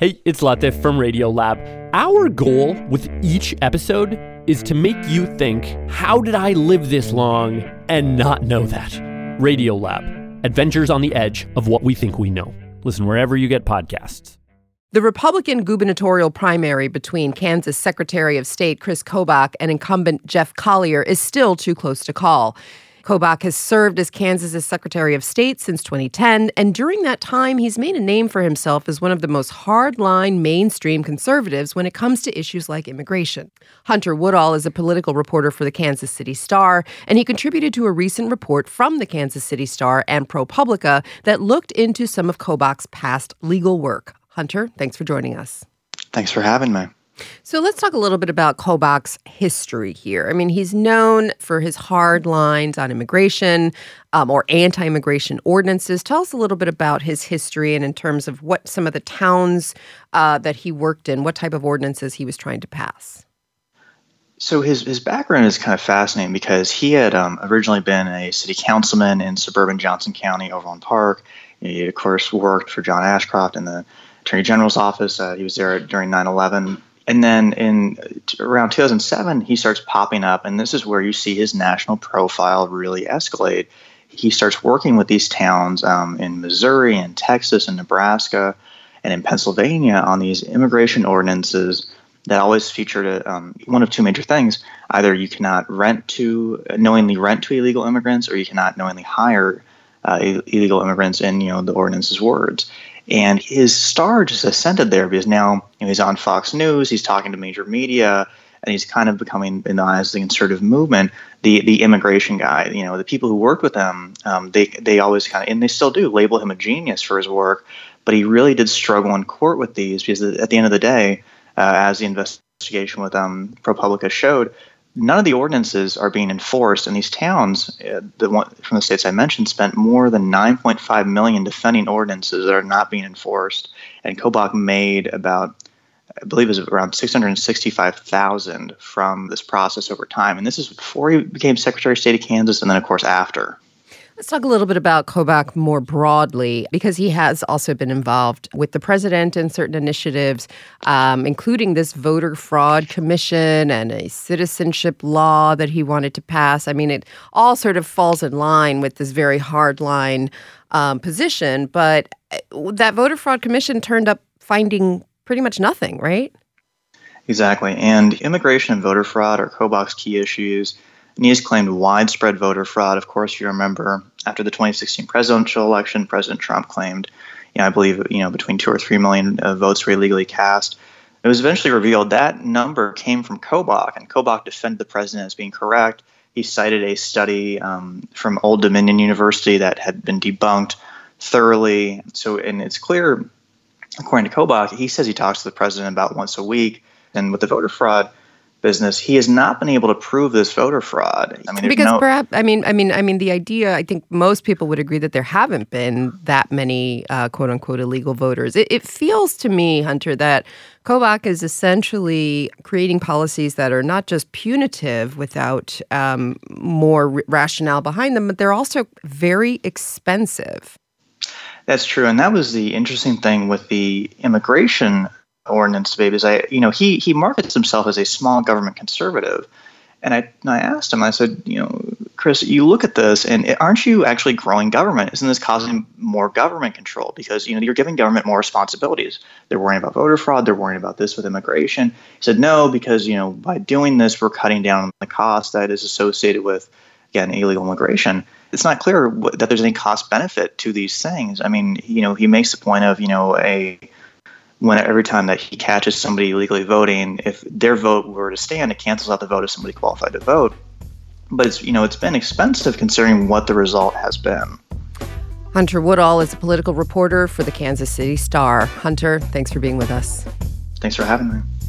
Hey, it's Latif from Radiolab. Our goal with each episode is to make you think, how did I live this long and not know that? Radiolab, adventures on the edge of what we think we know. Listen wherever you get podcasts. The Republican gubernatorial primary between Kansas Secretary of State Chris Kobach and incumbent Jeff Collier is still too close to call. Kobach has served as Kansas's Secretary of State since 2010, and during that time, he's made a name for himself as one of the most hardline mainstream conservatives when it comes to issues like immigration. Hunter Woodall is a political reporter for the Kansas City Star, and he contributed to a recent report from the Kansas City Star and ProPublica that looked into some of Kobach's past legal work. Hunter, thanks for joining us. Thanks for having me. So let's talk a little bit about Kobach's history here. I mean, he's known for his hard lines on immigration or anti-immigration ordinances. Tell us a little bit about his history and in terms of what some of the towns that he worked in, what type of ordinances he was trying to pass. So his background is kind of fascinating because he had originally been a city councilman in suburban Johnson County, Overland Park. He, of course, worked for John Ashcroft in the Attorney General's office. He was there during 9/11. And then in around 2007, he starts popping up, and this is where you see his national profile really escalate. He starts working with these towns in Missouri and Texas and Nebraska and in Pennsylvania on these immigration ordinances that always featured one of two major things. Either you cannot knowingly rent to illegal immigrants, or you cannot knowingly hire illegal immigrants in the ordinance's words. And his star just ascended there because now he's on Fox News, he's talking to major media, and he's kind of becoming, in the eyes of the conservative movement, the immigration guy. The people who worked with him, they always kind of, and they still do, label him a genius for his work. But he really did struggle in court with these because at the end of the day, as the investigation with ProPublica showed, none of the ordinances are being enforced, and these towns, the one from the states I mentioned, spent more than $9.5 million defending ordinances that are not being enforced. And Kobach made about, I believe, it was around $665,000 from this process over time. And this is before he became Secretary of State of Kansas, and then, of course, after. Let's talk a little bit about Kobach more broadly, because he has also been involved with the president in certain initiatives, including this voter fraud commission and a citizenship law that he wanted to pass. I mean, it all sort of falls in line with this very hardline position. But that voter fraud commission turned up finding pretty much nothing, right? Exactly. And immigration and voter fraud are Kobach's key issues. And he has claimed widespread voter fraud. Of course, you remember after the 2016 presidential election, President Trump claimed, I believe, between 2 or 3 million votes were illegally cast. It was eventually revealed that number came from Kobach, and Kobach defended the president as being correct. He cited a study from Old Dominion University that had been debunked thoroughly. So, and it's clear, according to Kobach, he says he talks to the president about once a week. And with the voter fraud business, he has not been able to prove this voter fraud. I mean, the idea, I think most people would agree that there haven't been that many quote unquote illegal voters. It feels to me, Hunter, that Kobach is essentially creating policies that are not just punitive without more rationale behind them, but they're also very expensive. That's true. And that was the interesting thing with the immigration ordinance debate is he markets himself as a small government conservative. And I asked him, I said, Chris, you look at this and aren't you actually growing government? Isn't this causing more government control? Because, you're giving government more responsibilities. They're worrying about voter fraud. They're worrying about this with immigration. He said, no, because, by doing this, we're cutting down on the cost that is associated with, again, illegal immigration. It's not clear that there's any cost benefit to these things. I mean, he makes the point of, every time that he catches somebody illegally voting, if their vote were to stand, it cancels out the vote of somebody qualified to vote. But it's been expensive considering what the result has been. Hunter Woodall is a political reporter for the Kansas City Star. Hunter, thanks for being with us. Thanks for having me.